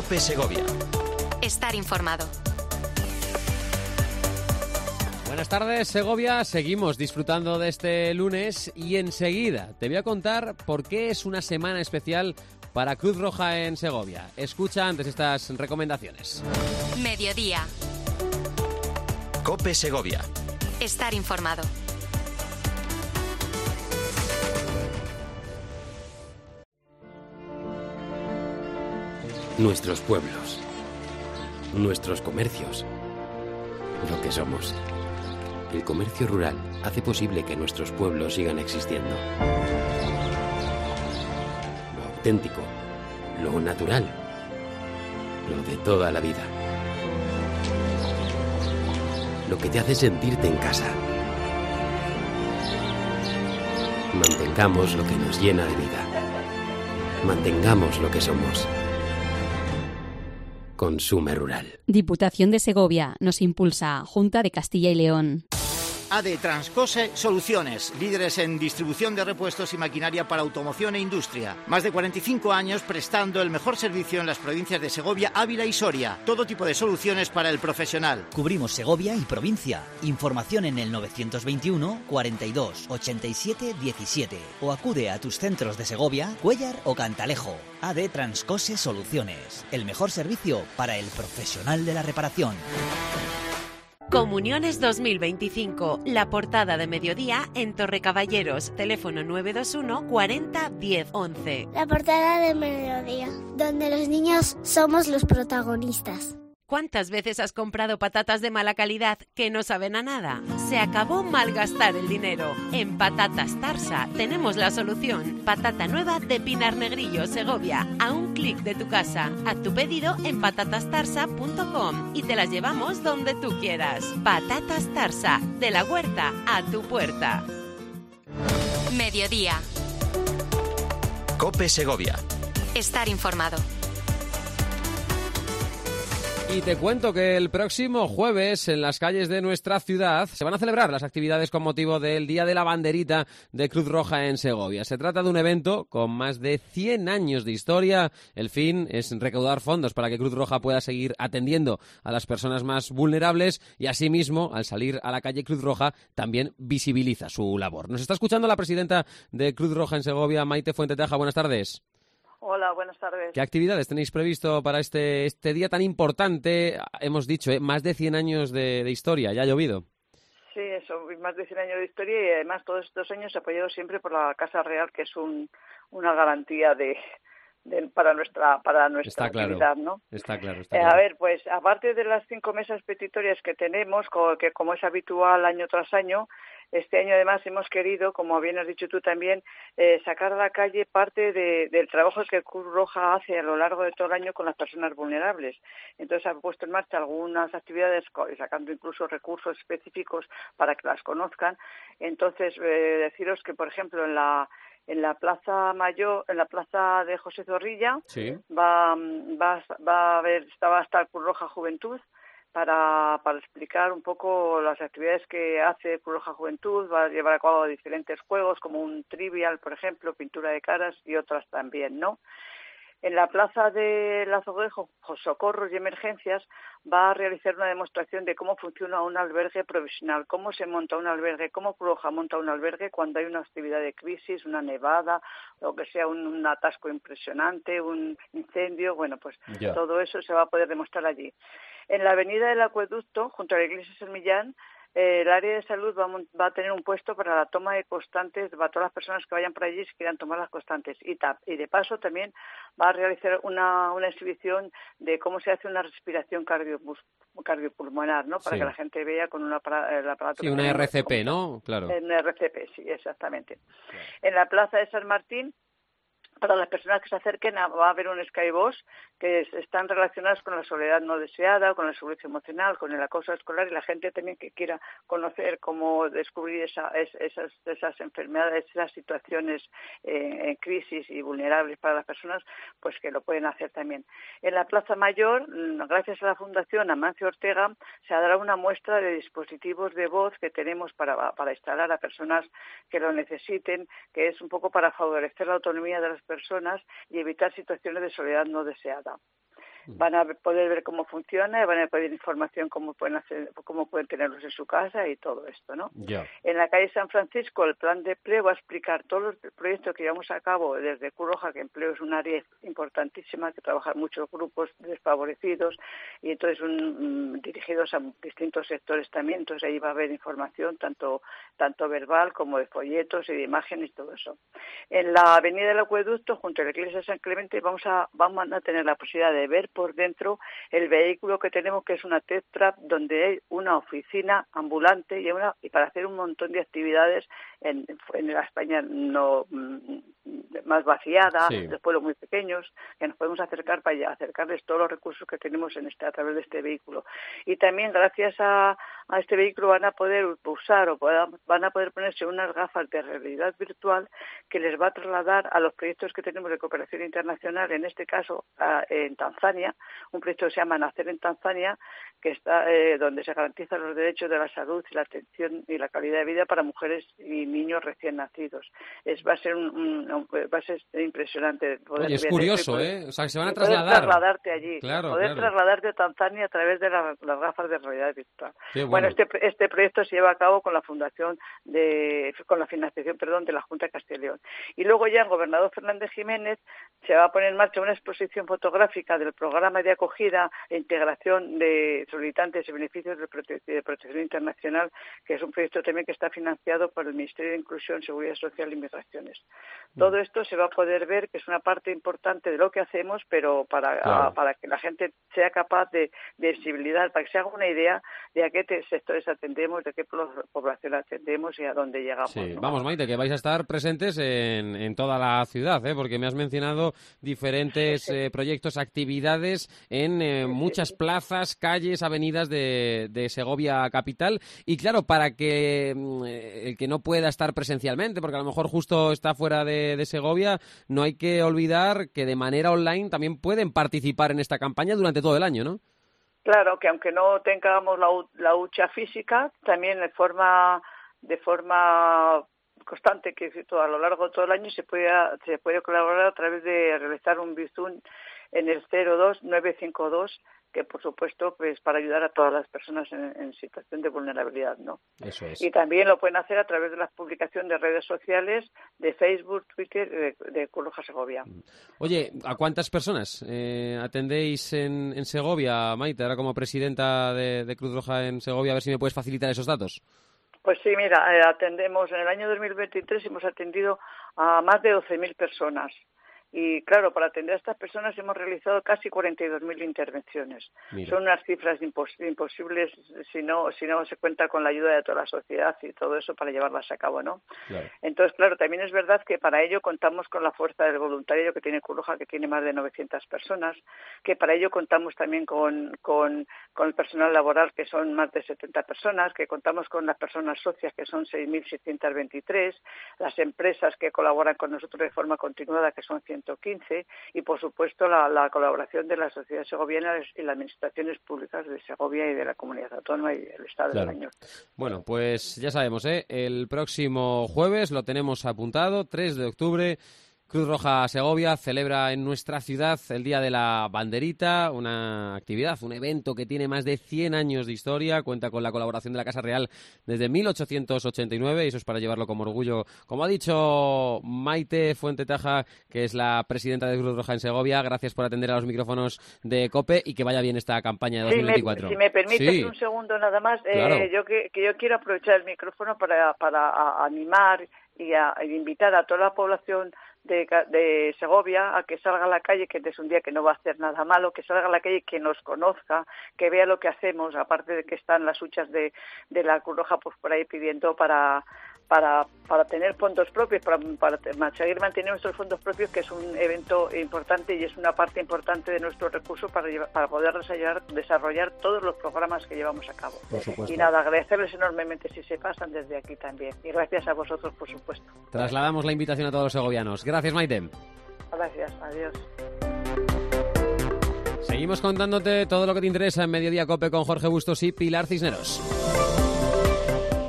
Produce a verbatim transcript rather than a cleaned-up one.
COPE Segovia. Estar informado. Buenas tardes, Segovia. Seguimos disfrutando de este lunes y enseguida te voy a contar por qué es una semana especial para Cruz Roja en Segovia. Escucha antes estas recomendaciones. Mediodía. COPE Segovia. Estar informado. Nuestros pueblos, nuestros comercios, lo que somos. El comercio rural hace posible que nuestros pueblos sigan existiendo. Lo auténtico, lo natural, lo de toda la vida. Lo que te hace sentirte en casa. Mantengamos lo que nos llena de vida. Mantengamos lo que somos. Consume rural. Diputación de Segovia nos impulsa. Junta de Castilla y León. A D Transcose Soluciones, líderes en distribución de repuestos y maquinaria para automoción e industria. Más de cuarenta y cinco años prestando el mejor servicio en las provincias de Segovia, Ávila y Soria. Todo tipo de soluciones para el profesional. Cubrimos Segovia y provincia. Información en el novecientos veintiuno, cuarenta y dos, ochenta y siete, diecisiete. O acude a tus centros de Segovia, Cuéllar o Cantalejo. A D Transcose Soluciones. El mejor servicio para el profesional de la reparación. Comuniones dos mil veinticinco, la portada de mediodía en Torrecaballeros, teléfono nueve dos uno, cuarenta, diez, once. La portada de mediodía, donde los niños somos los protagonistas. ¿Cuántas veces has comprado patatas de mala calidad que no saben a nada? Se acabó malgastar el dinero. En Patatas Tarsa tenemos la solución. Patata nueva de Pinar Negrillo, Segovia, a un clic de tu casa. Haz tu pedido en patatas tarsa punto com y te las llevamos donde tú quieras. Patatas Tarsa, de la huerta a tu puerta. Mediodía. COPE Segovia. Estar informado. Y te cuento que el próximo jueves en las calles de nuestra ciudad se van a celebrar las actividades con motivo del Día de la Banderita de Cruz Roja en Segovia. Se trata de un evento con más de cien años de historia. El fin es recaudar fondos para que Cruz Roja pueda seguir atendiendo a las personas más vulnerables y asimismo, al salir a la calle Cruz Roja, también visibiliza su labor. Nos está escuchando la presidenta de Cruz Roja en Segovia, Maite Fuentetaja. Buenas tardes. Hola, buenas tardes. ¿Qué actividades tenéis previsto para este, este día tan importante? Hemos dicho, ¿eh? más de cien años de, de historia, ya ha llovido. Sí, eso, más de cien años de historia y además todos estos años apoyados siempre por la Casa Real, que es un, una garantía de, de para nuestra para nuestra está claro, actividad, ¿no? Está claro, está eh, claro. A ver, pues aparte de las cinco mesas petitorias que tenemos, co- que como es habitual año tras año, este año además hemos querido, como bien has dicho tú también, eh, sacar a la calle parte de, del trabajo que Cruz Roja hace a lo largo de todo el año con las personas vulnerables. Entonces ha puesto en marcha algunas actividades, sacando incluso recursos específicos para que las conozcan. Entonces, eh, deciros que, por ejemplo, en la en la Plaza Mayor, en la Plaza de José Zorrilla, sí. va, va, va a haber, va a estar Cruz Roja Juventud, Para, para explicar un poco las actividades que hace Cruz Roja Juventud. Va a llevar a cabo diferentes juegos, como un trivial, por ejemplo, pintura de caras y otras también, ¿no? En la plaza de Lazoguejo, Socorros y Emergencias, va a realizar una demostración de cómo funciona un albergue provisional, cómo se monta un albergue, cómo Cruz Roja monta un albergue cuando hay una actividad de crisis, una nevada, o que sea un, un atasco impresionante, un incendio. Bueno, pues ya. Todo eso se va a poder demostrar allí. En la avenida del Acueducto, junto a la iglesia de San Millán, eh, el área de salud va, va a tener un puesto para la toma de constantes para todas las personas que vayan por allí si quieran tomar las constantes. Y, tap, y de paso también va a realizar una, una exhibición de cómo se hace una respiración cardio, cardiopulmonar, ¿no? Para sí. que la gente vea con una, el aparato. Sí, una R C P, ¿no? Claro. En R C P, sí, exactamente. Claro. En la plaza de San Martín, para las personas que se acerquen, va a haber un skybox que es, están relacionadas con la soledad no deseada, con la seguridad emocional, con el acoso escolar, y la gente también que quiera conocer cómo descubrir esa, es, esas, esas enfermedades, esas situaciones eh, en crisis y vulnerables para las personas, pues que lo pueden hacer también. En la Plaza Mayor, gracias a la Fundación Amancio Ortega, se dará una muestra de dispositivos de voz que tenemos para, para instalar a personas que lo necesiten, que es un poco para favorecer la autonomía de las personas y evitar situaciones de soledad no deseada. Van a poder ver cómo funciona, van a pedir información cómo pueden hacer, cómo pueden tenerlos en su casa y todo esto, ¿no? Yeah. En la calle San Francisco, el plan de empleo va a explicar todos los proyectos que llevamos a cabo desde Cruz Roja, que empleo es un área importantísima, que trabajan muchos grupos desfavorecidos y entonces un, um, dirigidos a distintos sectores también. Entonces ahí va a haber información tanto tanto verbal como de folletos y de imágenes y todo eso. En la avenida del Acueducto, junto a la iglesia de San Clemente, vamos a vamos a tener la posibilidad de ver por dentro el vehículo que tenemos, que es una Tetrap, donde hay una oficina ambulante y, una, y para hacer un montón de actividades en, en la España no más vaciada, sí. de pueblos muy pequeños, que nos podemos acercar para allá, acercarles todos los recursos que tenemos en este a través de este vehículo. Y también gracias a, a este vehículo van a poder usar o puedan, van a poder ponerse unas gafas de realidad virtual que les va a trasladar a los proyectos que tenemos de cooperación internacional, en este caso a, en Tanzania, un proyecto que se llama Nacer en Tanzania, que está eh, donde se garantizan los derechos de la salud y la atención y la calidad de vida para mujeres y niños recién nacidos. Es va a ser un, un, un va a ser impresionante poder Oye, es ver curioso, esto, ¿eh? O sea, que se van a poder trasladar. trasladarte allí, claro, poder claro. trasladarte a Tanzania a través de la, las gafas de realidad virtual. Bueno. bueno, este este proyecto se lleva a cabo con la fundación de con la financiación, perdón, de la Junta de Castilla y León. Y luego ya el gobernador Fernández Jiménez se va a poner en marcha una exposición fotográfica del programa de acogida e integración de solicitantes y beneficios de, prote- de protección internacional, que es un proyecto también que está financiado por el Ministerio de Inclusión, Seguridad Social y Migraciones. Mm. Todo esto se va a poder ver, que es una parte importante de lo que hacemos, pero para, claro. a, para que la gente sea capaz de, de visibilidad, para que se haga una idea de a qué te, sectores atendemos, de qué población atendemos y a dónde llegamos. Sí. ¿no? Vamos, Maite, que vais a estar presentes en, en toda la ciudad, ¿eh? Porque me has mencionado diferentes sí, sí. Eh, proyectos, actividades en eh, sí, muchas sí. plazas, calles, avenidas de, de Segovia capital. Y claro, para que eh, el que no pueda estar presencialmente, porque a lo mejor justo está fuera de, de Segovia, no hay que olvidar que de manera online también pueden participar en esta campaña durante todo el año, ¿no? Claro, que aunque no tengamos la, la hucha física, también de forma de forma constante, que a lo largo de todo el año se puede se puede colaborar a través de realizar un Bizum en el cero dos nueve cinco dos, que por supuesto pues para ayudar a todas las personas en, en situación de vulnerabilidad, ¿no? Eso es. Y también lo pueden hacer a través de la publicación de redes sociales, de Facebook, Twitter, de, de Cruz Roja Segovia. Oye, ¿a cuántas personas eh, atendéis en, en Segovia, Maite, ahora como presidenta de, de Cruz Roja en Segovia? A ver si me puedes facilitar esos datos. Pues sí, mira, eh, atendemos en el año dos mil veintitrés hemos atendido a más de doce mil personas. Y claro, para atender a estas personas hemos realizado casi cuarenta y dos mil intervenciones. Mira. Son unas cifras impos- imposibles si no si no se cuenta con la ayuda de toda la sociedad y todo eso para llevarlas a cabo, ¿no? Claro. Entonces, claro, también es verdad que para ello contamos con la fuerza del voluntariado que tiene Cruz Roja, que tiene más de novecientas personas, que para ello contamos también con, con, con el personal laboral, que son más de setenta personas, que contamos con las personas socias, que son seis mil seiscientos veintitrés, las empresas que colaboran con nosotros de forma continuada, que son ciento quince, y por supuesto la, la colaboración de la sociedad segoviana y las administraciones públicas de Segovia y de la comunidad autónoma y el Estado claro. del Año. Bueno, pues ya sabemos, ¿eh? El próximo jueves lo tenemos apuntado, tres de octubre, Cruz Roja Segovia celebra en nuestra ciudad el Día de la Banderita, una actividad, un evento que tiene más de cien años de historia, cuenta con la colaboración de la Casa Real desde mil ochocientos ochenta y nueve, y eso es para llevarlo como orgullo. Como ha dicho Maite Fuentetaja, que es la presidenta de Cruz Roja en Segovia, gracias por atender a los micrófonos de COPE y que vaya bien esta campaña de dos mil veinticuatro. Sí, me, si me permites sí. un segundo nada más, Claro. eh, yo que, que yo quiero aprovechar el micrófono para, para a, animar y a, a invitar a toda la población De, de Segovia a que salga a la calle, que es un día que no va a hacer nada malo, que salga a la calle, que nos conozca, que vea lo que hacemos, aparte de que están las huchas de, de la Cruz Roja pues por ahí pidiendo para para para tener fondos propios, para, para seguir manteniendo nuestros fondos propios, que es un evento importante y es una parte importante de nuestros recursos para, llevar, para poder desarrollar, desarrollar todos los programas que llevamos a cabo. Por supuesto. Y nada, agradecerles enormemente si se pasan desde aquí también. Y gracias a vosotros, por supuesto. Trasladamos la invitación a todos los segovianos. Gracias, Maite. Gracias, adiós. Seguimos contándote todo lo que te interesa en Mediodía COPE con Jorge Bustos y Pilar Cisneros.